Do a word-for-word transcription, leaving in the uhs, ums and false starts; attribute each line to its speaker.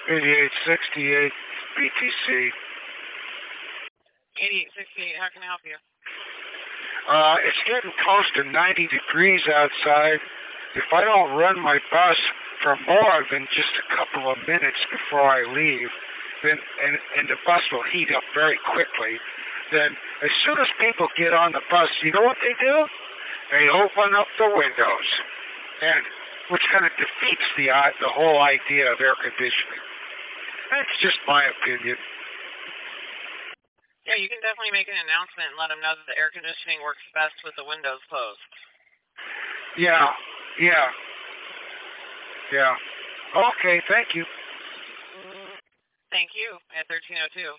Speaker 1: eighty-eight sixty-eight B T C.
Speaker 2: eighty-eight sixty-eight, how can I help you?
Speaker 1: Uh, it's getting close to ninety degrees outside. If I don't run my bus for more than just a couple of minutes before I leave, then and, and the bus will heat up very quickly, then as soon as people get on the bus, you know what they do? They open up the windows, and which kind of defeats the uh, the whole idea of air conditioning. That's just my opinion.
Speaker 2: Yeah, you can definitely make an announcement and let them know that the air conditioning works best with the windows closed.
Speaker 1: Yeah, yeah, yeah. Okay, thank you.
Speaker 2: Thank you at thirteen oh two.